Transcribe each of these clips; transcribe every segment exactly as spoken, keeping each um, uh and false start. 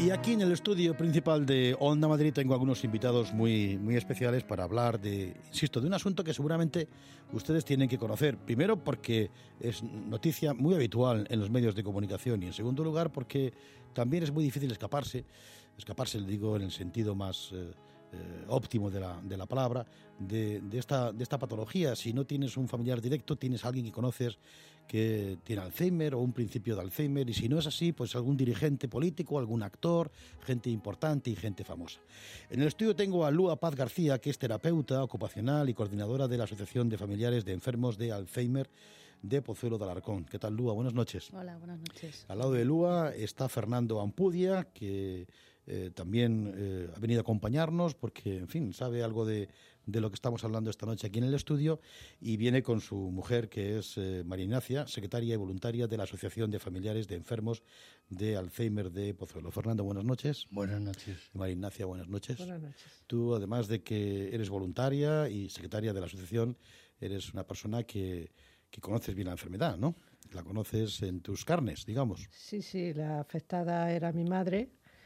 Y aquí en el estudio principal de Onda Madrid tengo algunos invitados muy, muy especiales para hablar de, insisto, de un asunto que seguramente ustedes tienen que conocer. Primero porque es noticia muy habitual en los medios de comunicación y en segundo lugar porque también es muy difícil escaparse, escaparse, le digo, en el sentido más eh, eh, óptimo de la, de la palabra, de, de, esta, de esta patología. Si no tienes un familiar directo, tienes a alguien que conoces que tiene Alzheimer o un principio de Alzheimer, y si no es así, pues algún dirigente político, algún actor, gente importante y gente famosa. En el estudio tengo a Lua Paz García, que es terapeuta ocupacional y coordinadora de la Asociación de Familiares de Enfermos de Alzheimer de Pozuelo de Alarcón. ¿Qué tal, Lua? Buenas noches. Hola, buenas noches. Al lado de Lua está Fernando Ampudia, que eh, también eh, ha venido a acompañarnos porque, en fin, sabe algo de, de lo que estamos hablando esta noche aquí en el estudio, y viene con su mujer, que es eh, María Ignacia, secretaria y voluntaria de la Asociación de Familiares de Enfermos de Alzheimer de Pozuelo. Fernando, buenas noches. Buenas noches. María Ignacia, buenas noches. Buenas noches. Tú, además de que eres voluntaria y secretaria de la asociación, eres una persona que, que conoces bien la enfermedad, ¿no? La conoces en tus carnes, digamos. Sí, sí, la afectada era mi madre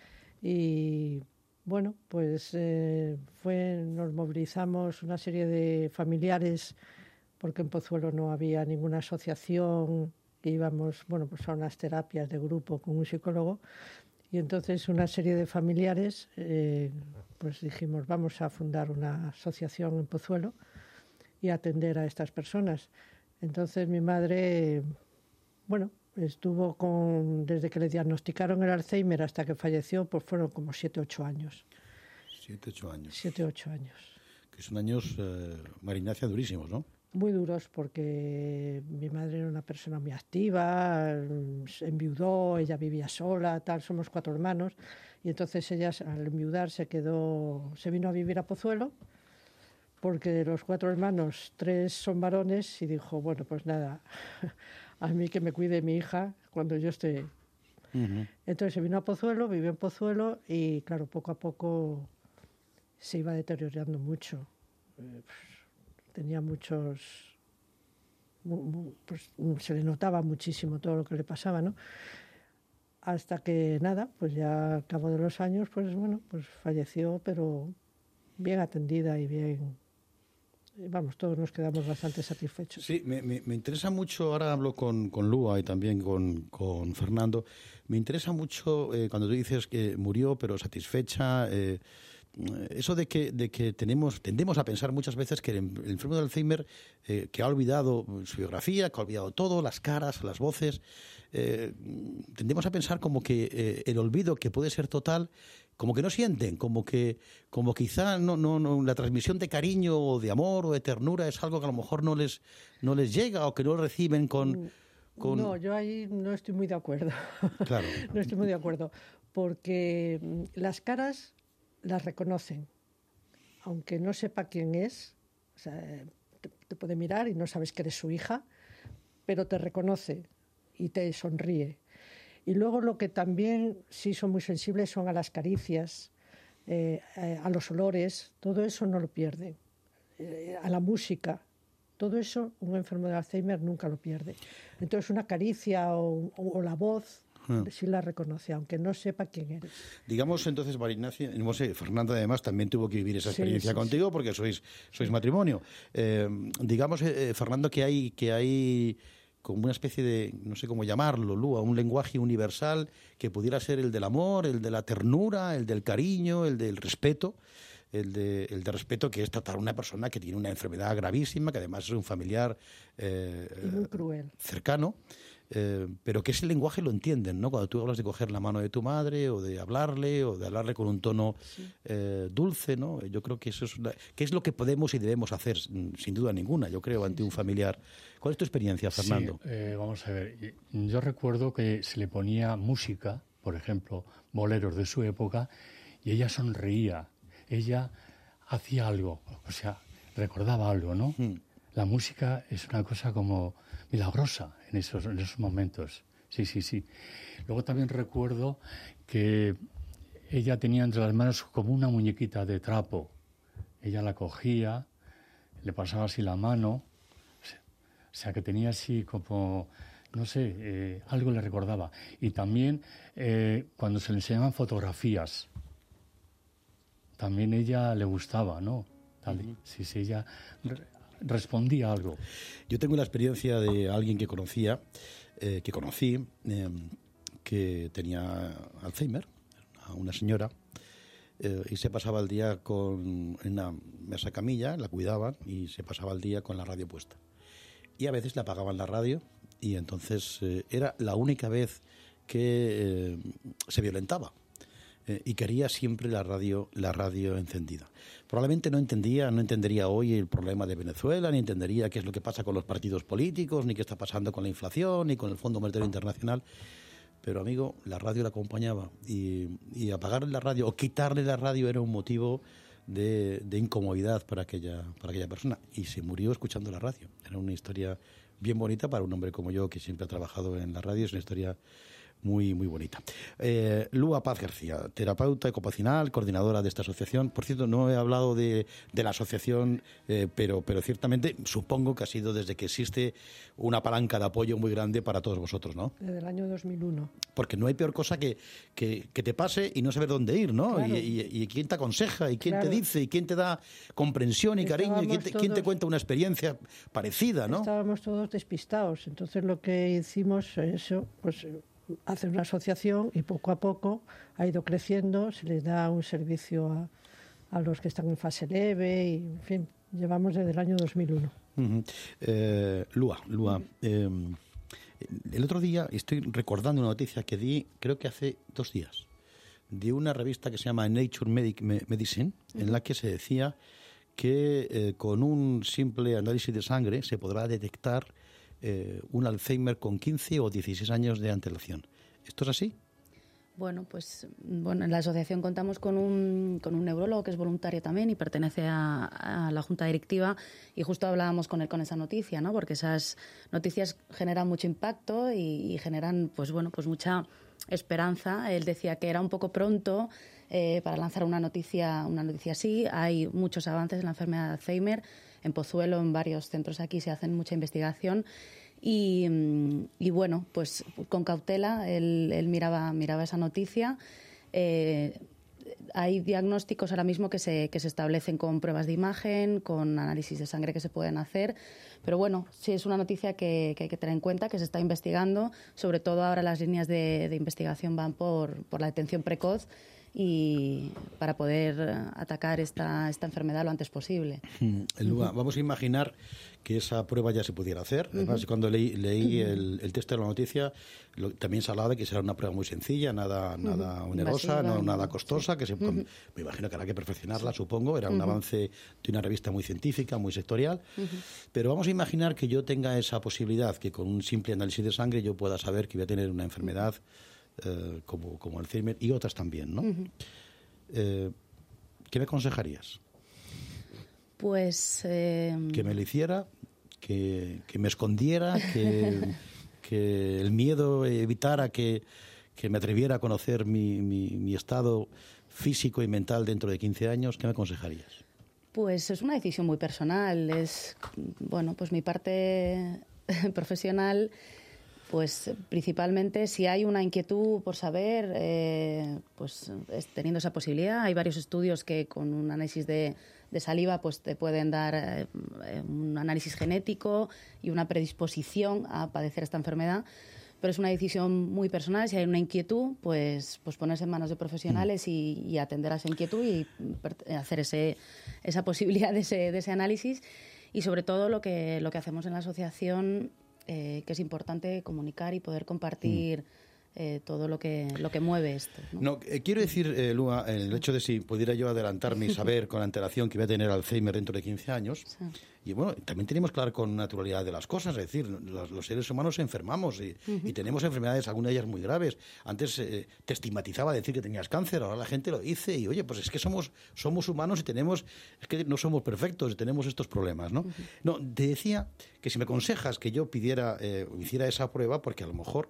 y, bueno, pues eh, fue, nos movilizamos una serie de familiares porque en Pozuelo no había ninguna asociación, íbamos, bueno, pues a unas terapias de grupo con un psicólogo, y entonces una serie de familiares, eh, pues dijimos, vamos a fundar una asociación en Pozuelo y atender a estas personas. Entonces mi madre, bueno, estuvo con, desde que le diagnosticaron el Alzheimer hasta que falleció, pues fueron como siete, ocho años. Siete, ocho años. Siete, ocho años. Que son años, eh, María Ignacia, durísimos, ¿no? Muy duros, porque mi madre era una persona muy activa, se enviudó, ella vivía sola, tal, somos cuatro hermanos, y entonces ella al enviudar se quedó, se vino a vivir a Pozuelo, porque de los cuatro hermanos, tres son varones, y dijo, bueno, pues nada, a mí que me cuide mi hija cuando yo esté. Uh-huh. Entonces se vino a Pozuelo, vivió en Pozuelo, y claro, poco a poco se iba deteriorando mucho. Eh, tenía muchos... Pues, se le notaba muchísimo todo lo que le pasaba, ¿no? Hasta que nada, pues ya al cabo de los años, pues bueno, pues falleció, pero bien atendida y bien... Vamos, todos nos quedamos bastante satisfechos. Sí, me, me, me interesa mucho, ahora hablo con, con Lua y también con, con Fernando, me interesa mucho eh, cuando tú dices que murió pero satisfecha, eh, eso de que, de que tenemos, tendemos a pensar muchas veces que el, el enfermo de Alzheimer, eh, que ha olvidado su biografía, que ha olvidado todo, las caras, las voces, eh, tendemos a pensar como que eh, el olvido, que puede ser total, como que no sienten, como que como quizá no, no, no, la transmisión de cariño o de amor o de ternura es algo que a lo mejor no les, no les llega o que no reciben con, con... No, yo ahí no estoy muy de acuerdo. Claro. No estoy muy de acuerdo, porque las caras las reconocen, aunque no sepa quién es, o sea, te, te puede mirar y no sabes que eres su hija, pero te reconoce y te sonríe. Y luego lo que también sí son muy sensibles son a las caricias, eh, a los olores, todo eso no lo pierden, eh, a la música, todo eso un enfermo de Alzheimer nunca lo pierde. Entonces una caricia o, o, o la voz sí la reconoce, aunque no sepa quién eres. Digamos entonces, María Ignacia, no sé, Fernando además también tuvo que vivir esa experiencia sí, sí, contigo, porque sois, sois matrimonio. Eh, digamos, eh, Fernando, que hay, que hay como una especie de, no sé cómo llamarlo, Lua, un lenguaje universal que pudiera ser el del amor, el de la ternura, el del cariño, el del respeto, el de, el de respeto, que es tratar a una persona que tiene una enfermedad gravísima, que además es un familiar eh, y muy cruel, cercano, eh, pero que ese lenguaje lo entienden, ¿no? Cuando tú hablas de coger la mano de tu madre o de hablarle o de hablarle con un tono sí. eh, dulce, ¿no? Yo creo que eso es, una, que es lo que podemos y debemos hacer, sin duda ninguna, yo creo, ante sí, un familiar. ¿Cuál es tu experiencia, Fernando? Sí, eh, vamos a ver, yo recuerdo que se le ponía música, por ejemplo, boleros de su época, y ella sonreía, ella hacía algo, o sea, recordaba algo, ¿no? Hmm. La música es una cosa como milagrosa en esos, en esos momentos. Sí, sí, sí. Luego también recuerdo que ella tenía entre las manos como una muñequita de trapo. Ella la cogía, le pasaba así la mano, o sea, que tenía así como no sé, eh, algo le recordaba. Y también eh, cuando se le enseñaban fotografías, también ella le gustaba, ¿no? Tal, uh-huh. Sí, sí, ella re- respondía algo. Yo tengo la experiencia de alguien que conocía, eh, que conocí, eh, que tenía Alzheimer, una señora, eh, y se pasaba el día con en una mesa camilla, la cuidaban y se pasaba el día con la radio puesta. Y a veces le apagaban la radio y entonces eh, era la única vez que eh, se violentaba eh, y quería siempre la radio, la radio encendida. Probablemente no entendía, no entendería hoy el problema de Venezuela, ni entendería qué es lo que pasa con los partidos políticos, ni qué está pasando con la inflación, ni con el Fondo Monetario Internacional. Pero, amigo, la radio la acompañaba y, y apagarle la radio o quitarle la radio era un motivo de, de incomodidad para aquella, para aquella persona. Y se murió escuchando la radio. Era una historia bien bonita para un hombre como yo, que siempre ha trabajado en la radio. Es una historia muy, muy bonita. Eh, Lua Paz García, terapeuta ocupacional, coordinadora de esta asociación. Por cierto, no he hablado de, de la asociación, eh, pero, pero ciertamente supongo que ha sido desde que existe una palanca de apoyo muy grande para todos vosotros, ¿no? Desde el año dos mil uno. Porque no hay peor cosa que, que, que te pase y no saber dónde ir, ¿no? Claro. Y, y, y quién te aconseja, y quién Claro. te dice, y quién te da comprensión y Estábamos cariño, y quién te, quién te todos- cuenta una experiencia parecida, ¿no? Estábamos todos despistados. Entonces lo que hicimos eso, pues hacer una asociación y poco a poco ha ido creciendo, se les da un servicio a, a los que están en fase leve y, en fin, llevamos desde el año dos mil uno. Uh-huh. eh, Lua, Lua, eh, el otro día estoy recordando una noticia que di, creo que hace dos días, de una revista que se llama Nature Medic- Me- Medicine, uh-huh. en la que se decía que eh, con un simple análisis de sangre se podrá detectar eh, un Alzheimer con quince o dieciséis años de antelación. ¿Esto es así? Bueno, pues bueno, en la asociación contamos con un, con un neurólogo que es voluntario también y pertenece a, a la junta directiva, y justo hablábamos con él con esa noticia, ¿no? Porque esas noticias generan mucho impacto y, y generan, pues bueno, pues mucha esperanza. Él decía que era un poco pronto eh, para lanzar una noticia, una noticia así. Hay muchos avances en la enfermedad de Alzheimer. En Pozuelo, en varios centros aquí, se hacen mucha investigación. Y, y bueno, pues con cautela él, él miraba, miraba esa noticia. Eh, hay diagnósticos ahora mismo que se, que se establecen con pruebas de imagen, con análisis de sangre que se pueden hacer. Pero bueno, sí es una noticia que, que hay que tener en cuenta, que se está investigando. Sobre todo ahora las líneas de, de investigación van por, por la detención precoz y para poder atacar esta, esta enfermedad lo antes posible. Mm, Lua, uh-huh. Vamos a imaginar que esa prueba ya se pudiera hacer. Además, uh-huh. cuando leí, leí uh-huh. el, el texto de la noticia, lo, también se hablaba de que será una prueba muy sencilla, nada, uh-huh. nada onerosa, no, nada costosa, sí. que se, uh-huh. con, me imagino que habrá que perfeccionarla, sí. supongo. Era uh-huh. un avance de una revista muy científica, muy sectorial. Uh-huh. Pero vamos a imaginar que yo tenga esa posibilidad, que con un simple análisis de sangre yo pueda saber que voy a tener una enfermedad Eh, como, como Alzheimer y otras también, ¿no? Uh-huh. Eh, ¿Qué me aconsejarías? Pues... Eh... Que me lo hiciera, que, que me escondiera, que, que el miedo evitara que, que me atreviera a conocer mi, mi, mi estado físico y mental dentro de quince años. ¿Qué me aconsejarías? Pues es una decisión muy personal. Es, bueno, pues mi parte profesional... Pues principalmente si hay una inquietud por saber, eh, pues teniendo esa posibilidad. Hay varios estudios que con un análisis de, de saliva pues te pueden dar eh, un análisis genético y una predisposición a padecer esta enfermedad. Pero es una decisión muy personal. Si hay una inquietud, pues, pues ponerse en manos de profesionales y, y atender a esa inquietud y hacer ese, esa posibilidad de ese, de ese análisis. Y sobre todo lo que, lo que hacemos en la asociación... Eh, que es importante comunicar y poder compartir mm. eh, todo lo que lo que mueve esto, ¿no? No, eh, quiero decir, eh, Lua, el hecho de si pudiera yo adelantarme y saber con antelación que voy a tener Alzheimer dentro de quince años, sí. y bueno, también tenemos que hablar con naturalidad de las cosas, es decir, los, los seres humanos enfermamos y, uh-huh. y tenemos enfermedades, algunas de ellas muy graves. Antes eh, te estigmatizaba decir que tenías cáncer, ahora la gente lo dice y oye, pues es que somos somos humanos y tenemos, es que no somos perfectos y tenemos estos problemas, ¿no? Uh-huh. No, te decía que si me aconsejas que yo pidiera, eh, hiciera esa prueba, porque a lo mejor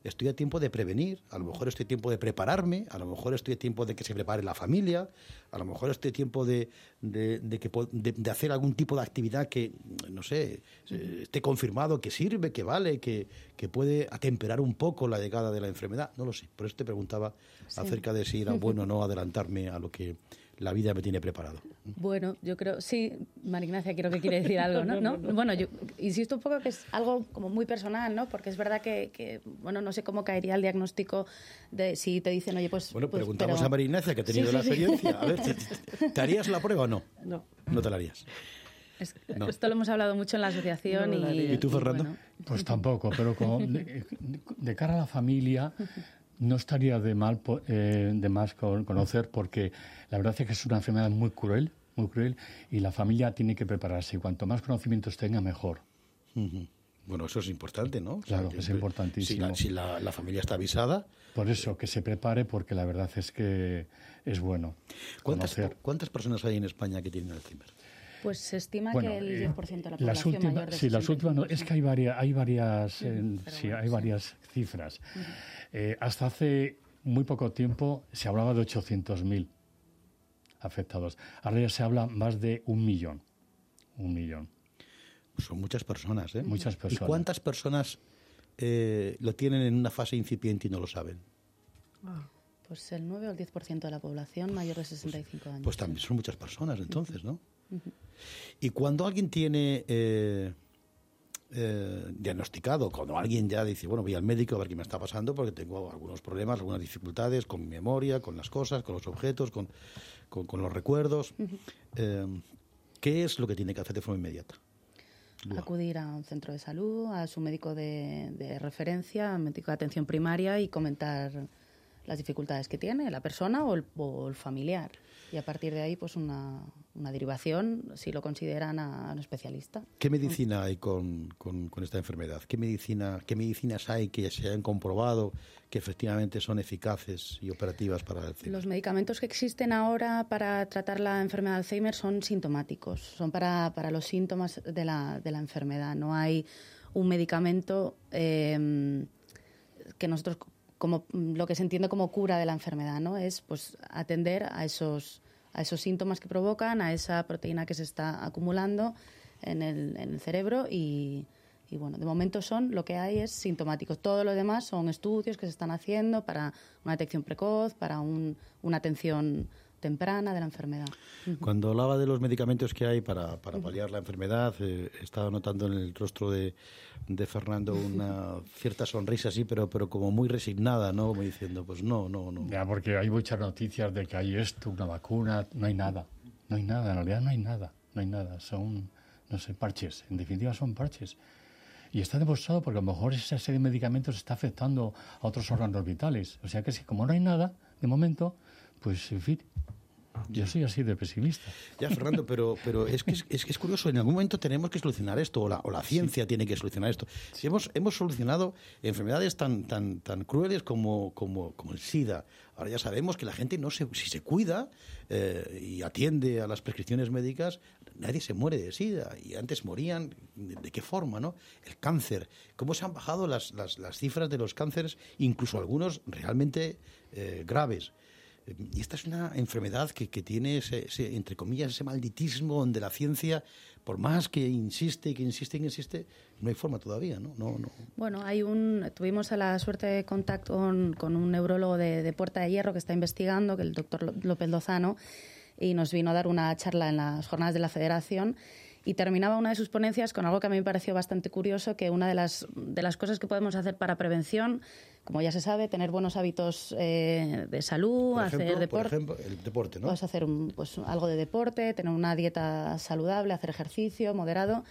estoy a tiempo de prevenir, a lo mejor estoy a tiempo de prepararme, a lo mejor estoy a tiempo de que se prepare la familia, a lo mejor estoy a tiempo de, de, de, que, de, de hacer algún tipo de actividad que, no sé, esté confirmado que sirve, que vale, que, que puede atemperar un poco la llegada de la enfermedad. No lo sé, por eso te preguntaba sí. acerca de si era bueno o no adelantarme a lo que la vida me tiene preparado. Bueno, yo creo, sí, María Ignacia creo que quiere decir algo, ¿no? ¿No? Bueno, yo insisto un poco que es algo como muy personal, ¿no? Porque es verdad que, que bueno, no sé cómo caería el diagnóstico de si te dicen, oye, pues... Bueno, pues, preguntamos pero... a María Ignacia, que ha tenido sí, sí, la experiencia. Sí. A ver, ¿te, te harías la prueba o no? No. No te la harías. Es, no. Esto lo hemos hablado mucho en la asociación no, y... ¿Y tú, Fernando? Y bueno. Pues tampoco, pero como de, de cara a la familia... No estaría de, mal, eh, de más conocer, porque la verdad es que es una enfermedad muy cruel, muy cruel, y la familia tiene que prepararse. Y cuanto más conocimientos tenga, mejor. Uh-huh. Bueno, eso es importante, ¿no? Claro, o sea, que es que, importantísimo. Si, la, si la, la familia está avisada... Por eso, que se prepare, porque la verdad es que es bueno ¿Cuántas, conocer. ¿Cuántas personas hay en España que tienen Alzheimer? Pues se estima bueno, que el diez por ciento de la eh, población última, mayor de sí, las últimas, no, años. es que hay varias, hay varias, eh, Uh-huh, sí, bueno, hay sí. varias cifras. Uh-huh. Eh, hasta hace muy poco tiempo se hablaba de ochocientos mil afectados. Ahora ya se habla más de un millón. Un millón. Son muchas personas, ¿eh? Muchas personas. ¿Y cuántas personas eh, lo tienen en una fase incipiente y no lo saben? Ah. Pues el nueve o el diez por ciento de la población mayor de sesenta y cinco años. Pues también son muchas personas, entonces, ¿no? Uh-huh. Y cuando alguien tiene eh, eh, diagnosticado, cuando alguien ya dice, bueno, voy al médico a ver qué me está pasando porque tengo algunos problemas, algunas dificultades con mi memoria, con las cosas, con los objetos, con, con, con los recuerdos, uh-huh. eh, ¿qué es lo que tiene que hacer de forma inmediata? Lua. Acudir a un centro de salud, a su médico de, de referencia, médico de atención primaria y comentar las dificultades que tiene la persona o el, o el familiar. Y a partir de ahí, pues una, una derivación, si lo consideran, a, a un especialista. ¿Qué medicina hay con, con, con esta enfermedad? ¿Qué medicina, qué medicinas hay que se hayan comprobado que efectivamente son eficaces y operativas para el Alzheimer? Los medicamentos que existen ahora para tratar la enfermedad de Alzheimer son sintomáticos, son para, para los síntomas de la, de la enfermedad. No hay un medicamento eh, que nosotros... como lo que se entiende como cura de la enfermedad, ¿no? Es pues atender a esos a esos síntomas que provocan, a esa proteína que se está acumulando en el, en el cerebro y, y bueno, de momento son lo que hay es sintomáticos. Todo lo demás son estudios que se están haciendo para una detección precoz, para un, una atención temprana de la enfermedad. Cuando hablaba de los medicamentos que hay para, para paliar la enfermedad, eh, estaba notando en el rostro de, de Fernando una cierta sonrisa así, pero, pero como muy resignada, ¿no? Como diciendo, pues no, no, no. Ya, porque hay muchas noticias de que hay esto, una vacuna, no hay nada. No hay nada, en realidad no hay nada, no hay nada. Son, no sé, parches, en definitiva son parches. Y está demostrado porque a lo mejor esa serie de medicamentos está afectando a otros órganos vitales. O sea que si como no hay nada, de momento, pues en fin, yo soy así de pesimista. Ya, Fernando, pero, pero es, que es, es que es curioso, en algún momento tenemos que solucionar esto, o la, o la ciencia sí. tiene que solucionar esto. Si hemos, hemos solucionado enfermedades tan, tan, tan crueles como, como, como el SIDA, ahora ya sabemos que la gente, no se, si se cuida eh, y atiende a las prescripciones médicas, nadie se muere de SIDA, y antes morían, ¿de, de qué forma, no? El cáncer, cómo se han bajado las, las, las cifras de los cánceres, incluso algunos realmente eh, graves. Y esta es una enfermedad que, que tiene, ese, ese, entre comillas, ese malditismo donde la ciencia, por más que insiste y que insiste y insiste, no hay forma todavía, ¿no? no, no. Bueno, hay un, tuvimos la suerte de contacto con, con un neurólogo de, de Puerta de Hierro que está investigando, que es el doctor López Lozano, y nos vino a dar una charla en las jornadas de la Federación. Y terminaba una de sus ponencias con algo que a mí me pareció bastante curioso, que una de las, de las cosas que podemos hacer para prevención, como ya se sabe, tener buenos hábitos eh, de salud, por ejemplo, hacer deporte. Por ejemplo, el deporte, ¿no? Puedes hacer un, pues, algo de deporte, tener una dieta saludable, hacer ejercicio moderado.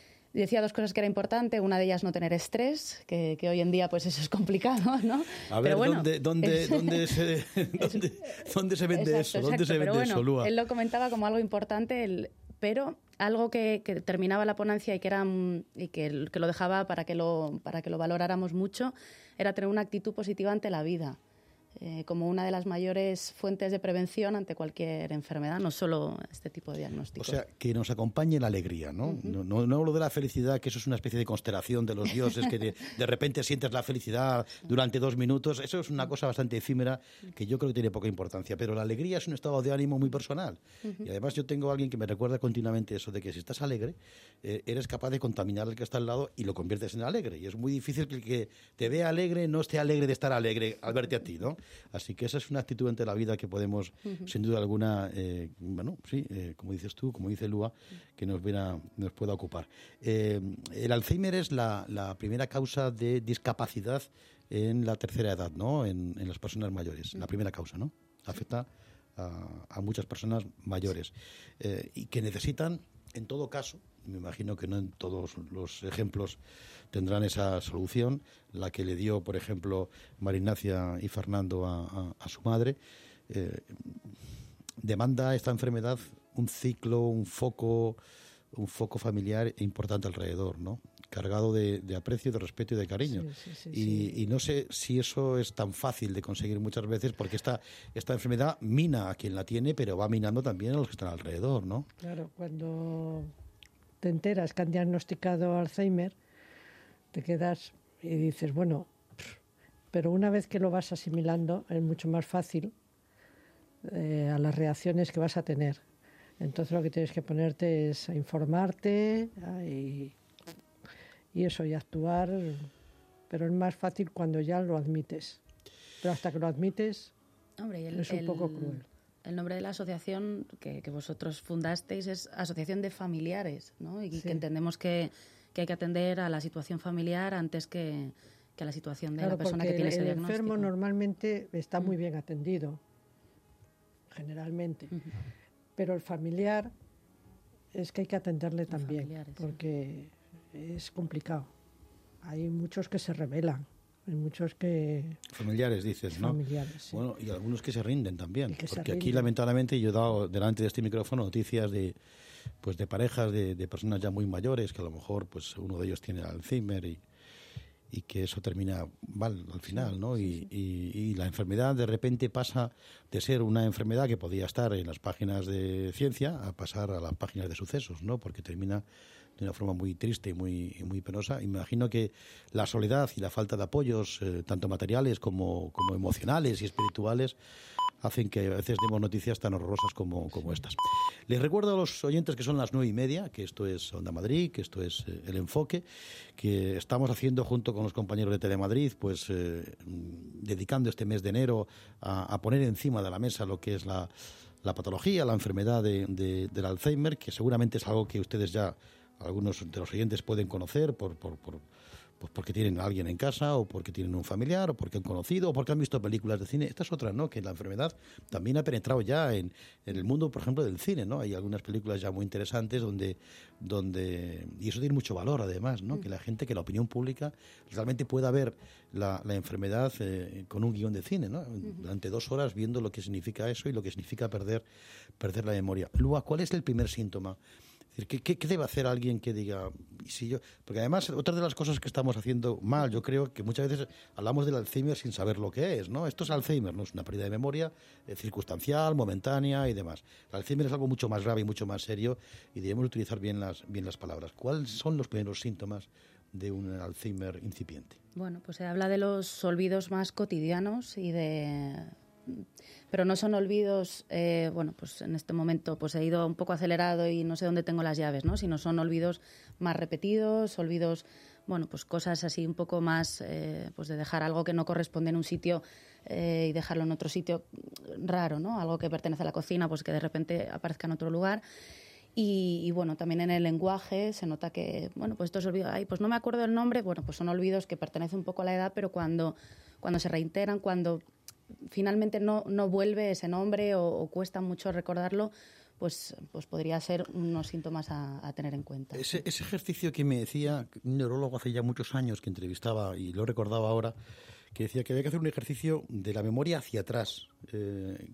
Y decía dos cosas que era importante, una de ellas no tener estrés, que, que hoy en día pues eso es complicado, ¿no? A ver, pero bueno, ¿dónde, dónde, es, ¿dónde, se, dónde, ¿dónde se vende exacto, eso? ¿Dónde exacto, se vende bueno, eso, Lua? Él lo comentaba como algo importante, el, pero algo que, que terminaba la ponencia y que era y que, que lo dejaba para que lo para que lo valoráramos mucho era tener una actitud positiva ante la vida. eh, como una de las mayores fuentes de prevención ante cualquier enfermedad, no solo este tipo de diagnósticos. O sea, que nos acompañe la alegría, ¿no? Uh-huh. No, no, no hablo de la felicidad, que eso es una especie de constelación de los dioses, que de, de repente sientes la felicidad durante dos minutos. Eso es una cosa bastante efímera que yo creo que tiene poca importancia. Pero la alegría es un estado de ánimo muy personal. Uh-huh. Y además yo tengo a alguien que me recuerda continuamente eso de que si estás alegre, eh, eres capaz de contaminar al que está al lado y lo conviertes en alegre. Y es muy difícil que el que te vea alegre no esté alegre de estar alegre al verte a ti, ¿no? Así que esa es una actitud ante la vida que podemos, uh-huh. sin duda alguna, eh, bueno, sí, eh, como dices tú, como dice Lua, que nos, viera, nos pueda ocupar. Eh, el Alzheimer es la, la primera causa de discapacidad en la tercera edad, ¿no? En, en las personas mayores, uh-huh. la primera causa, ¿no? Afecta a, a muchas personas mayores eh, y que necesitan, en todo caso, me imagino que no en todos los ejemplos tendrán esa solución, la que le dio, por ejemplo, María Ignacia y Fernando a, a, a su madre, eh, demanda esta enfermedad un ciclo, un foco, un foco familiar importante alrededor, ¿no? Cargado de, de aprecio, de respeto y de cariño. Sí, sí, sí, y, sí. y no sé si eso es tan fácil de conseguir muchas veces, porque esta, esta enfermedad mina a quien la tiene, pero va minando también a los que están alrededor, ¿no? Claro, cuando te enteras que han diagnosticado Alzheimer, te quedas y dices, bueno, pero una vez que lo vas asimilando es mucho más fácil eh, a las reacciones que vas a tener. Entonces lo que tienes que ponerte es a informarte y, y eso, y actuar, pero es más fácil cuando ya lo admites. Pero hasta que lo admites, Hombre, y el, es un el, poco cruel. El nombre de la asociación que, que vosotros fundasteis es Asociación de Familiares, ¿no? Y sí. que entendemos que, que hay que atender a la situación familiar antes que, que a la situación de claro, la persona que tiene el, ese el diagnóstico. El enfermo normalmente está muy bien atendido, generalmente. Uh-huh. Pero el familiar es que hay que atenderle Los también, porque sí. es complicado. Hay muchos que se rebelan, hay muchos que... Familiares, dices, ¿no? Familiares, sí. Bueno, y algunos que se rinden también, que porque rinden. Aquí, lamentablemente, yo he dado delante de este micrófono noticias de pues de parejas, de, de personas ya muy mayores, que a lo mejor pues uno de ellos tiene Alzheimer y, y que eso termina mal al final, sí, ¿no? Y, sí. y, y la enfermedad de repente pasa de ser una enfermedad que podía estar en las páginas de ciencia a pasar a las páginas de sucesos, ¿no? Porque termina de una forma muy triste y muy, muy penosa. Imagino que la soledad y la falta de apoyos, eh, tanto materiales como, como emocionales y espirituales, hacen que a veces demos noticias tan horrorosas como, como estas. Les recuerdo a los oyentes que son las nueve y media, que esto es Onda Madrid, que esto es eh, El Enfoque, que estamos haciendo junto con los compañeros de Telemadrid, pues eh, dedicando este mes de enero a, a poner encima de la mesa lo que es la, la patología, la enfermedad de, de, del Alzheimer, que seguramente es algo que ustedes ya, algunos de los oyentes pueden conocer por... por, por pues porque tienen a alguien en casa, o porque tienen un familiar, o porque han conocido, o porque han visto películas de cine. Esta es otra, ¿no? Que la enfermedad también ha penetrado ya en, en el mundo, por ejemplo, del cine, ¿no? Hay algunas películas ya muy interesantes donde, donde y eso tiene mucho valor, además, ¿no? Mm. Que la gente, que la opinión pública realmente pueda ver la, la enfermedad eh, con un guión de cine, ¿no? Mm. Durante dos horas viendo lo que significa eso y lo que significa perder, perder la memoria. Lua, ¿cuál es el primer síntoma? ¿Qué, qué, ¿Qué debe hacer alguien que diga, y si yo? Porque además, otra de las cosas que estamos haciendo mal, yo creo que muchas veces hablamos del Alzheimer sin saber lo que es, ¿no? Esto es Alzheimer, ¿no? Es una pérdida de memoria eh, circunstancial, momentánea y demás. El Alzheimer es algo mucho más grave y mucho más serio y debemos utilizar bien las, bien las palabras. ¿Cuáles son los primeros síntomas de un Alzheimer incipiente? Bueno, pues se habla de los olvidos más cotidianos y de... Pero no son olvidos, eh, bueno, pues en este momento pues he ido un poco acelerado y no sé dónde tengo las llaves, ¿no? Sino son olvidos más repetidos, olvidos, bueno, pues cosas así un poco más, eh, pues de dejar algo que no corresponde en un sitio eh, y dejarlo en otro sitio raro, ¿no? Algo que pertenece a la cocina, pues que de repente aparezca en otro lugar. Y, y bueno, también en el lenguaje se nota que, bueno, pues estos olvidos, ay, pues no me acuerdo del nombre, bueno, pues son olvidos que pertenecen un poco a la edad, pero cuando, cuando se reiteran, cuando finalmente no, no vuelve ese nombre o, o cuesta mucho recordarlo, pues, pues podría ser unos síntomas a, a tener en cuenta. Ese, ese ejercicio que me decía un neurólogo hace ya muchos años que entrevistaba, y lo recordaba ahora, que decía que había que hacer un ejercicio de la memoria hacia atrás. Eh,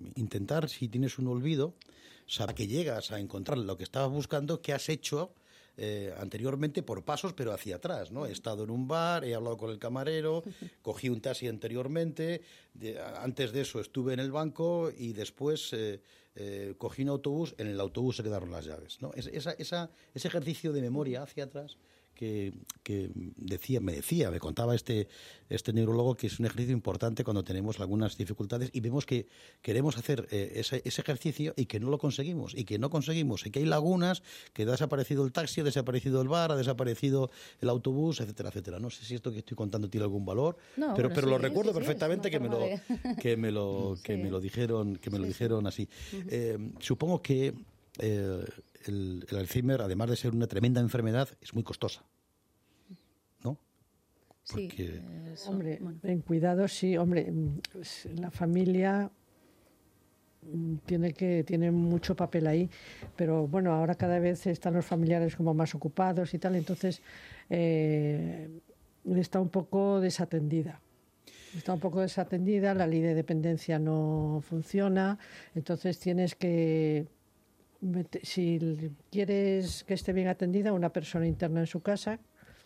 intentar, si tienes un olvido, saber que llegas a encontrar lo que estabas buscando, qué has hecho eh, anteriormente por pasos, pero hacia atrás, ¿no? He estado en un bar, he hablado con el camarero, cogí un taxi anteriormente, de, antes de eso estuve en el banco y después eh, eh, cogí un autobús, en el autobús se quedaron las llaves, ¿no? Es, esa, esa, ese ejercicio de memoria hacia atrás que, que decía, me decía, me contaba este, este neurólogo que es un ejercicio importante cuando tenemos algunas dificultades y vemos que queremos hacer eh, ese, ese ejercicio y que no lo conseguimos, y que no conseguimos, y que hay lagunas, que ha desaparecido el taxi, ha desaparecido el bar, ha desaparecido el autobús, etcétera, etcétera. No sé si esto que estoy contando tiene algún valor, no, pero, pero, pero sí, lo recuerdo sí, sí, perfectamente que me lo, de... que me lo, que sí. me lo dijeron, que me lo sí, dijeron sí. así. Uh-huh. Eh, supongo que eh, el, el Alzheimer, además de ser una tremenda enfermedad, es muy costosa. ¿No? Sí, Porque... eso, hombre, bueno. En cuidados sí, hombre, la familia tiene que tiene mucho papel ahí, pero bueno, ahora cada vez están los familiares como más ocupados y tal, entonces eh, está un poco desatendida. Está un poco desatendida, la ley de dependencia no funciona, entonces tienes que, si quieres que esté bien atendida, una persona interna en su casa,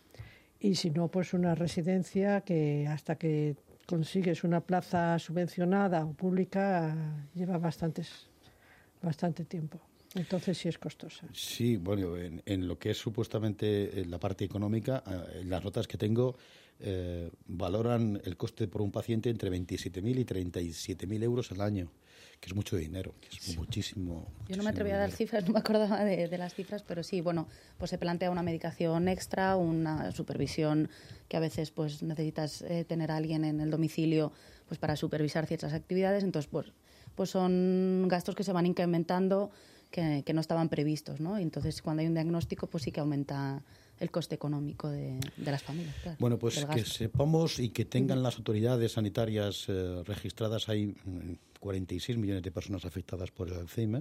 y si no, pues una residencia que hasta que consigues una plaza subvencionada o pública lleva bastantes, bastante tiempo. Entonces sí es costosa. Sí, bueno, en, en lo que es supuestamente la parte económica, en las notas que tengo, eh, valoran el coste por un paciente entre veintisiete mil y treinta y siete mil euros al año, que es mucho dinero, que es sí. muchísimo, muchísimo. Yo no me atrevía a dar cifras, no me acordaba de, de las cifras, pero sí, bueno, pues se plantea una medicación extra, una supervisión que a veces pues necesitas eh, tener a alguien en el domicilio pues para supervisar ciertas actividades, entonces pues, pues son gastos que se van incrementando que, que no estaban previstos, ¿no? Y entonces cuando hay un diagnóstico pues sí que aumenta el coste económico de, de las familias. Claro, bueno, pues que sepamos y que tengan las autoridades sanitarias eh, registradas, hay cuarenta y seis millones de personas afectadas por el Alzheimer,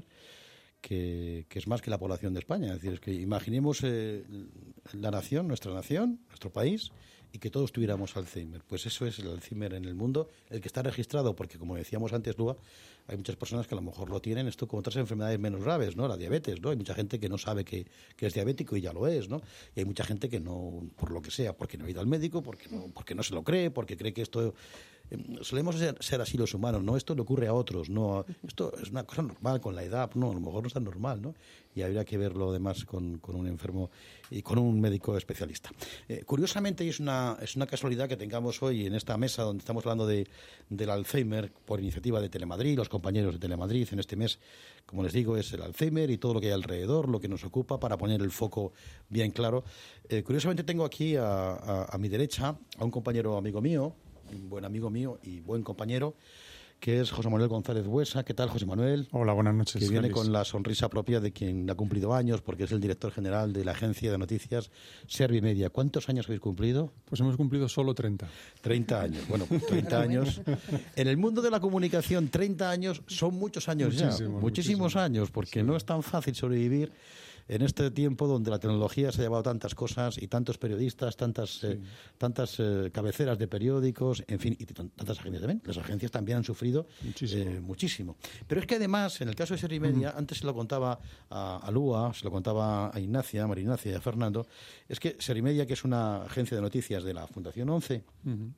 que, que es más que la población de España. Es decir, es que imaginemos eh, la nación, nuestra nación, nuestro país, y que todos tuviéramos Alzheimer. Pues eso es el Alzheimer en el mundo, el que está registrado, porque como decíamos antes, Lua, hay muchas personas que a lo mejor lo tienen, esto como otras enfermedades menos graves, ¿no? La diabetes, ¿no? Hay mucha gente que no sabe que, que es diabético y ya lo es, ¿no? Y hay mucha gente que no, por lo que sea, porque no ha ido al médico, porque no, porque no se lo cree, porque cree que esto... Eh, solemos ser, ser así los humanos, ¿no? Esto le ocurre a otros, ¿no? Esto es una cosa normal con la edad, no, a lo mejor no es tan normal, ¿no? Y habría que verlo además con, con un enfermo y con un médico especialista. Eh, curiosamente, y es una, es una casualidad que tengamos hoy en esta mesa donde estamos hablando de, del Alzheimer por iniciativa de Telemadrid, los compañeros de Telemadrid en este mes, como les digo, es el Alzheimer y todo lo que hay alrededor, lo que nos ocupa, para poner el foco bien claro. Eh, curiosamente tengo aquí a, a, a mi derecha a un compañero amigo mío, un buen amigo mío y buen compañero, que es José Manuel González Buesa. ¿Qué tal, José Manuel? Hola, buenas noches. Que viene feliz. con la sonrisa propia de quien ha cumplido años, porque es el director general de la agencia de noticias Servimedia. ¿Cuántos años habéis cumplido? Pues hemos cumplido solo treinta. treinta años. Bueno, treinta años. En el mundo de la comunicación, treinta años son muchos años muchísimo, ya. Muchísimos muchísimo. años, porque sí. No es tan fácil sobrevivir en este tiempo donde la tecnología se ha llevado tantas cosas y tantos periodistas, tantas sí. eh, tantas eh, cabeceras de periódicos, en fin, y tantas agencias también. Las agencias también han sufrido muchísimo. Eh, muchísimo. Pero es que además, en el caso de Servimedia, uh-huh. antes se lo contaba a, a Lua, se lo contaba a Ignacia, a María Ignacia y a Fernando, es que Servimedia, que es una agencia de noticias de la Fundación ONCE, uh-huh.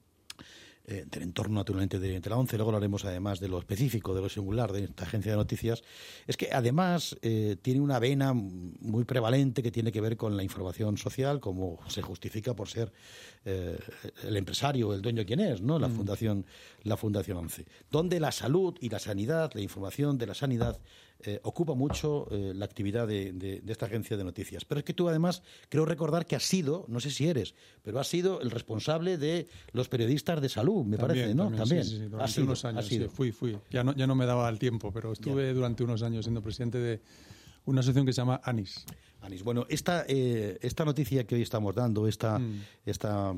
Eh, del entorno naturalmente de, de la ONCE, luego hablaremos además de lo específico, de lo singular de esta agencia de noticias, es que además eh, tiene una vena muy prevalente que tiene que ver con la información social, como se justifica por ser eh, el empresario, el dueño quien es, ¿no? La mm. Fundación, la Fundación ONCE, donde la salud y la sanidad, la información de la sanidad, Eh, ocupa mucho eh, la actividad de, de, de esta agencia de noticias. Pero es que tú además, creo recordar que has sido, no sé si eres, pero has sido el responsable de los periodistas de salud, me también, parece, ¿no? También, también. Sí, sí, sí. Durante sido, unos años, sí, fui, fui. Ya no, ya no me daba el tiempo, pero estuve ya. durante unos años siendo presidente de una asociación que se llama ANIS. Anis. Bueno, esta, eh, esta noticia que hoy estamos dando, esta, mm. esta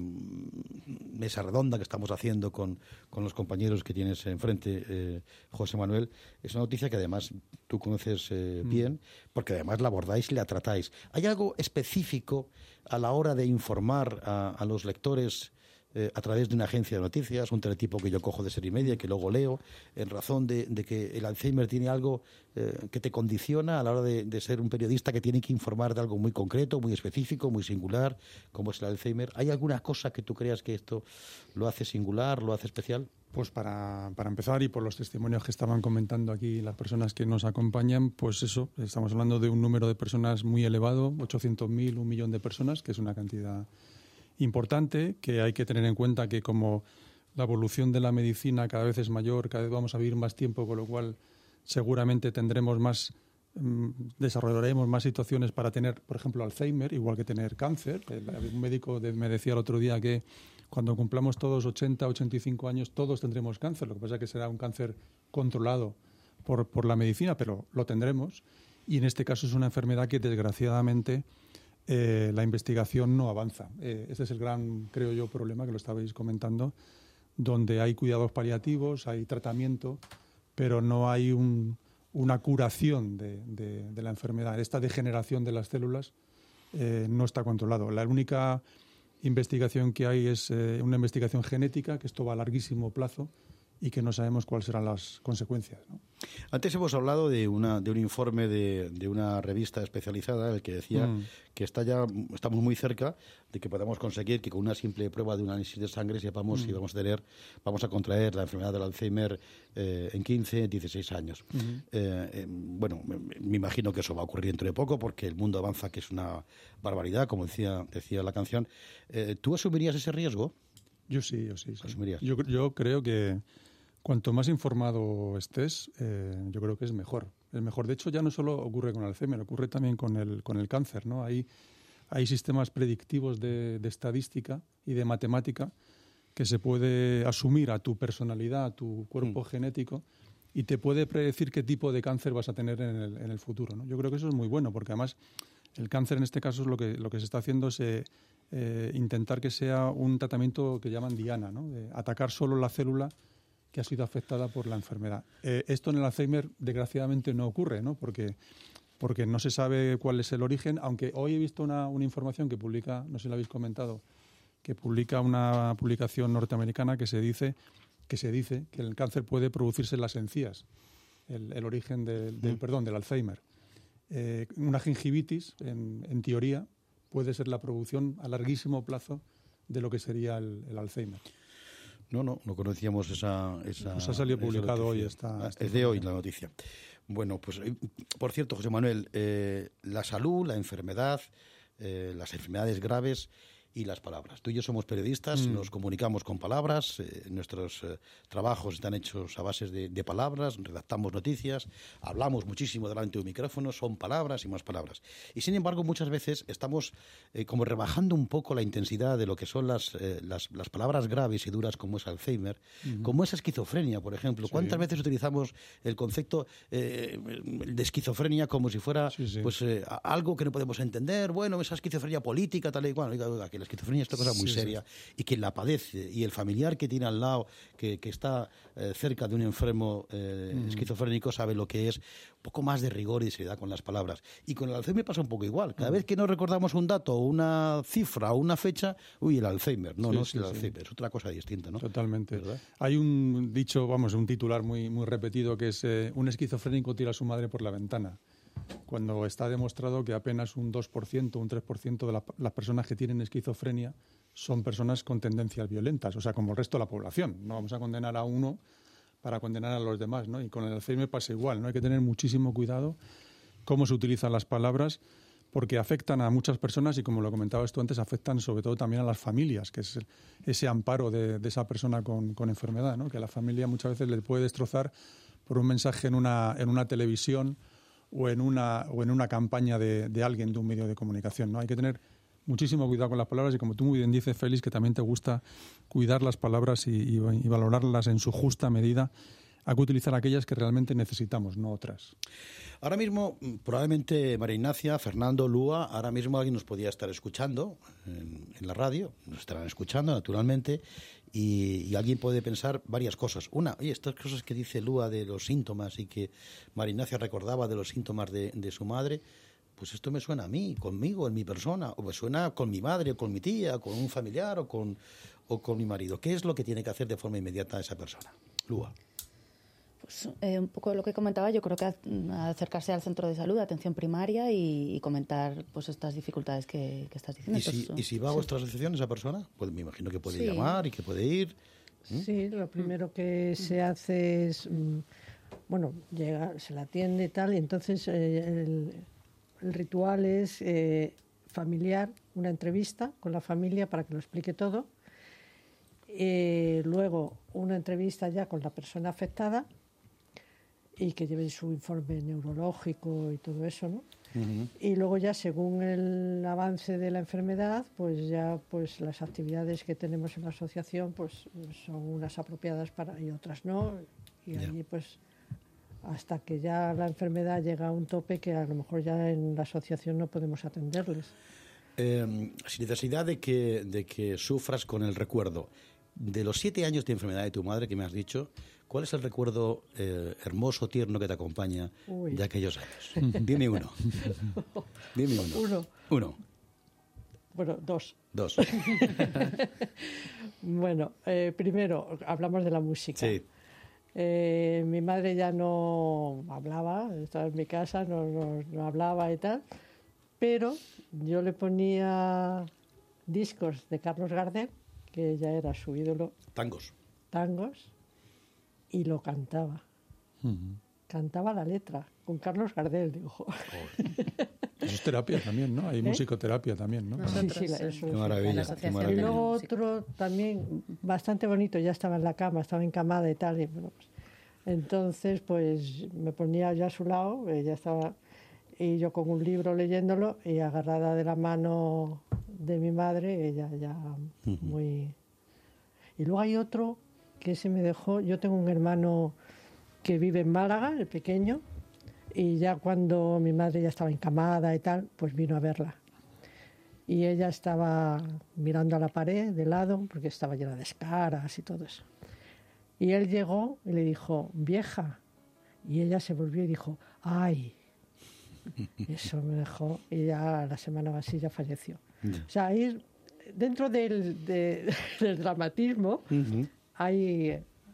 mesa redonda que estamos haciendo con, con los compañeros que tienes enfrente, eh, José Manuel, es una noticia que además tú conoces eh, mm. bien, porque además la abordáis y la tratáis. ¿Hay algo específico a la hora de informar a, a los lectores eh, a través de una agencia de noticias, un teletipo que yo cojo de Serie Media y que luego leo, en razón de, de que el Alzheimer tiene algo eh, que te condiciona a la hora de, de ser un periodista que tiene que informar de algo muy concreto, muy específico, muy singular, como es el Alzheimer. ¿Hay alguna cosa que tú creas que esto lo hace singular, lo hace especial? Pues para, para empezar, y por los testimonios que estaban comentando aquí las personas que nos acompañan, pues eso, estamos hablando de un número de personas muy elevado, ochocientos mil, un millón de personas, que es una cantidad importante, que hay que tener en cuenta que como la evolución de la medicina cada vez es mayor, cada vez vamos a vivir más tiempo, con lo cual seguramente tendremos más, mmm, desarrollaremos más situaciones para tener, por ejemplo, Alzheimer, igual que tener cáncer. Un médico de, me decía el otro día que cuando cumplamos todos ochenta, ochenta y cinco años, todos tendremos cáncer. Lo que pasa es que será un cáncer controlado por, por la medicina, pero lo tendremos. Y en este caso es una enfermedad que, desgraciadamente, eh, la investigación no avanza. Eh, este es el gran, creo yo, problema que lo estabais comentando, donde hay cuidados paliativos, hay tratamiento, pero no hay un, una curación de, de, de la enfermedad. Esta degeneración de las células eh, no está controlado. La única investigación que hay es eh, una investigación genética, que esto va a larguísimo plazo y que no sabemos cuáles serán las consecuencias, ¿no? Antes hemos hablado de una de un informe de, de una revista especializada, el que decía mm. que está ya estamos muy cerca de que podamos conseguir que con una simple prueba de un análisis de sangre sepamos mm. si vamos a tener vamos a contraer la enfermedad del Alzheimer eh, en quince, dieciséis años. Mm-hmm. eh, eh, bueno, me, me imagino que eso va a ocurrir dentro de poco porque el mundo avanza, que es una barbaridad, como decía decía la canción. Eh, ¿Tú asumirías ese riesgo? Yo sí, yo sí. sí. ¿Asumirías? Yo, yo creo que cuanto más informado estés, eh, yo creo que es mejor. Es mejor. De hecho, ya no solo ocurre con el Alzheimer, ocurre también con el, con el cáncer, ¿no? Hay, hay sistemas predictivos de, de estadística y de matemática que se puede asumir a tu personalidad, a tu cuerpo mm. genético, y te puede predecir qué tipo de cáncer vas a tener en el, en el futuro, ¿no? Yo creo que eso es muy bueno, porque además el cáncer en este caso es lo que, lo que se está haciendo es eh, eh, intentar que sea un tratamiento que llaman diana, ¿no? De atacar solo la célula que ha sido afectada por la enfermedad. Eh, esto en el Alzheimer, desgraciadamente, no ocurre, ¿no? Porque, porque no se sabe cuál es el origen, aunque hoy he visto una, una información que publica, no sé si la habéis comentado, que publica una publicación norteamericana que se dice que, se dice que el cáncer puede producirse en las encías, el, el origen de, del, perdón, del Alzheimer. Eh, una gingivitis, en, en teoría, puede ser la producción a larguísimo plazo de lo que sería el, el Alzheimer. No, no, no conocíamos esa... esa pues ha salido publicado hoy. Esta, esta es de hoy la noticia. Bueno, pues, por cierto, José Manuel, eh, la salud, la enfermedad, eh, las enfermedades graves y las palabras. Tú y yo somos periodistas, mm. nos comunicamos con palabras, eh, nuestros eh, trabajos están hechos a base de, de palabras, redactamos noticias, hablamos muchísimo delante de un micrófono, son palabras y más palabras. Y sin embargo, muchas veces estamos eh, como rebajando un poco la intensidad de lo que son las, eh, las, las palabras graves y duras, como es Alzheimer, mm-hmm. como es esquizofrenia, por ejemplo. Sí. ¿Cuántas veces utilizamos el concepto eh, de esquizofrenia como si fuera sí, sí. pues eh, algo que no podemos entender? Bueno, esa esquizofrenia política, tal y cual. Que la esquizofrenia es una cosa muy sí, seria sí. y quien la padece y el familiar que tiene al lado, que, que está eh, cerca de un enfermo eh, mm. esquizofrénico, sabe lo que es un poco más de rigor y seriedad con las palabras. Y con el Alzheimer pasa un poco igual. Cada mm. vez que no recordamos un dato, una cifra o una fecha, uy, el Alzheimer. No, sí, no es sí, el Alzheimer, sí. es otra cosa distinta, ¿no? Totalmente. ¿verdad? Hay un dicho, vamos, un titular muy, muy repetido que es eh, un esquizofrénico tira a su madre por la ventana. Cuando está demostrado que apenas un dos por ciento, un tres por ciento de la, las personas que tienen esquizofrenia son personas con tendencias violentas, o sea, como el resto de la población. No vamos a condenar a uno para condenar a los demás, ¿no? Y con el Alzheimer pasa igual, ¿no? Hay que tener muchísimo cuidado cómo se utilizan las palabras, porque afectan a muchas personas y, como lo comentabas tú antes, afectan sobre todo también a las familias, que es ese amparo de, de esa persona con, con enfermedad, ¿no? Que a la familia muchas veces le puede destrozar por un mensaje en una, en una televisión o en una, o en una campaña de, de alguien de un medio de comunicación, ¿no? Hay que tener muchísimo cuidado con las palabras y, como tú muy bien dices, Félix, que también te gusta cuidar las palabras y, y, y valorarlas en su justa medida. Hay que utilizar aquellas que realmente necesitamos, no otras. Ahora mismo, probablemente María Ignacia, Fernando, Lua, ahora mismo alguien nos podía estar escuchando en, en la radio, nos estarán escuchando naturalmente, y, y alguien puede pensar varias cosas. Una, oye, estas cosas que dice Lua de los síntomas y que María Ignacia recordaba de los síntomas de, de su madre, pues esto me suena a mí, conmigo, en mi persona, o me suena con mi madre, o con mi tía, o con un familiar, o con, o con mi marido. ¿Qué es lo que tiene que hacer de forma inmediata esa persona? Lua. Pues eh, un poco lo que comentaba, yo creo que acercarse al centro de salud, atención primaria y, y comentar pues estas dificultades que, que estás diciendo. ¿Y si, Entonces, ¿y si va a sí. vuestra asociación esa persona? Pues me imagino que puede Sí. llamar y que puede ir. ¿Mm? Sí, lo primero que se hace es, mm, bueno, llega, se la atiende y tal, y entonces eh, el, el ritual es eh, familiar, una entrevista con la familia para que lo explique todo. Eh, luego una entrevista ya con la persona afectada y que lleve su informe neurológico y todo eso, ¿no? Uh-huh. Y luego ya según el avance de la enfermedad, pues ya pues las actividades que tenemos en la asociación pues son unas apropiadas para y otras no, y Ya. allí pues hasta que ya la enfermedad llega a un tope que a lo mejor ya en la asociación no podemos atenderles. Eh, sin necesidad de que, de que sufras con el recuerdo. De los siete años de enfermedad de tu madre que me has dicho, ¿cuál es el recuerdo eh, hermoso, tierno que te acompaña Uy. de aquellos años? Dime uno. Dime uno. Uno. Uno. Bueno, dos. Dos. Bueno, eh, primero hablamos de la música. Sí. Eh, mi madre ya no hablaba, estaba en mi casa, no, no, no hablaba y tal, pero yo le ponía discos de Carlos Gardel, que ya era su ídolo, Tangos. tangos, y lo cantaba. Ujú. Cantaba la letra con Carlos Gardel, digo. Eso es terapia también, ¿no? Hay ¿Eh? musicoterapia también, ¿no? Nosotros, Sí, sí, la- eh, eso Qué es- maravilla, en la qué asociación Y maravilla. luego Sí. otro también bastante bonito, ya estaba en la cama, estaba encamada y tal. Y, bueno, pues, entonces, pues me ponía yo a su lado, ella estaba, y yo con un libro leyéndolo y agarrada de la mano de mi madre, ella ya muy... Y luego hay otro que se me dejó, yo tengo un hermano que vive en Málaga, el pequeño, y ya cuando mi madre ya estaba encamada y tal, pues vino a verla. Y ella estaba mirando a la pared de lado, porque estaba llena de escaras y todo eso. Y él llegó y le dijo, vieja. Y ella se volvió y dijo, ay. Eso me dejó, y ya la semana así ya falleció. Ya. O sea, ahí, dentro del, de- del dramatismo, Ujú. hay,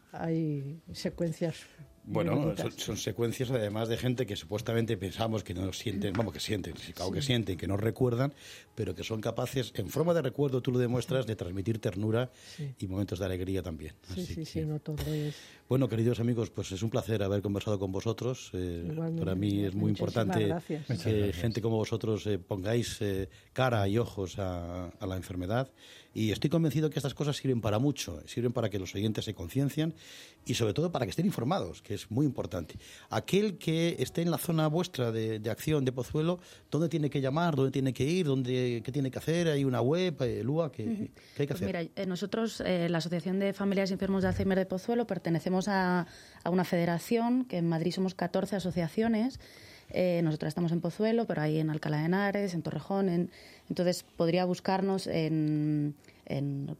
hay secuencias. muy Bueno, bonitas. son, son secuencias además de gente que supuestamente pensamos que no sienten, vamos, que sienten, sí, claro que Sí. sienten, que no recuerdan, pero que son capaces, en forma de recuerdo, tú lo demuestras, de transmitir ternura Sí. y momentos de alegría también. Sí, Así sí, que- sí, no todo es... Bueno, queridos amigos, pues es un placer haber conversado con vosotros. Eh, Igualmente. para mí es muy Muchísimas importante gracias. que Muchas gracias. gente como vosotros eh, pongáis eh, cara y ojos a, a la enfermedad. Y estoy convencido que estas cosas sirven para mucho, sirven para que los oyentes se conciencien y sobre todo para que estén informados, que es muy importante. Aquel que esté en la zona vuestra de, de acción de Pozuelo, ¿dónde tiene que llamar? ¿Dónde tiene que ir? ¿Dónde, ¿Qué tiene que hacer? ¿Hay una web? Eh, Lua, ¿qué, qué hay que Pues hacer? mira, eh, nosotros, eh, la Asociación de Familiares Enfermos de Alzheimer de Pozuelo, pertenecemos a, a una federación, que en Madrid somos catorce asociaciones. Eh, nosotras estamos en Pozuelo, pero hay en Alcalá de Henares, en Torrejón. En, entonces, podría buscarnos en, en,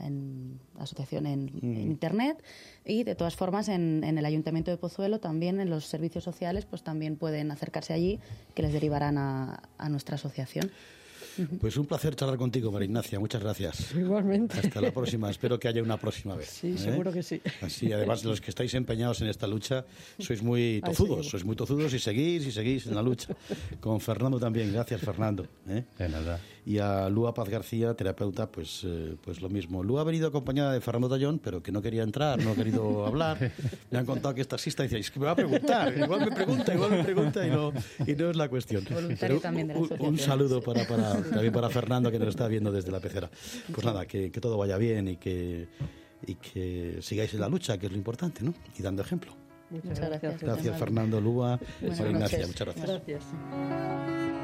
en asociación en, en Internet. Y, de todas formas, en, en el Ayuntamiento de Pozuelo, también en los servicios sociales, pues también pueden acercarse allí, que les derivarán a, a nuestra asociación. Pues un placer charlar contigo, María Ignacia. Muchas gracias. Igualmente. Hasta la próxima. Espero que haya una próxima vez. Sí, ¿eh? seguro que sí. Así, además, los que estáis empeñados en esta lucha, sois muy Ahí tozudos, seguimos. sois muy tozudos y seguís y seguís en la lucha. Con Fernando también. Gracias, Fernando. ¿eh? De nada. Y a Lua Paz García, terapeuta, pues, eh, pues lo mismo. Lua ha venido acompañada de Fernando Tallón, pero que no quería entrar, no ha querido hablar. Me han contado que es taxista y dice, es que me va a preguntar. Igual me pregunta, igual me pregunta y no, y no es la cuestión. Voluntario Pero también de la un, asociación. un saludo para, para, también para Fernando, que nos está viendo desde la pecera. Pues nada, que, que todo vaya bien y que, y que sigáis en la lucha, que es lo importante, ¿no? Y dando ejemplo. Muchas Muchas gracias. gracias. Gracias, Fernando, Lua, Buenas María Ignacia. noches. Muchas gracias. Gracias.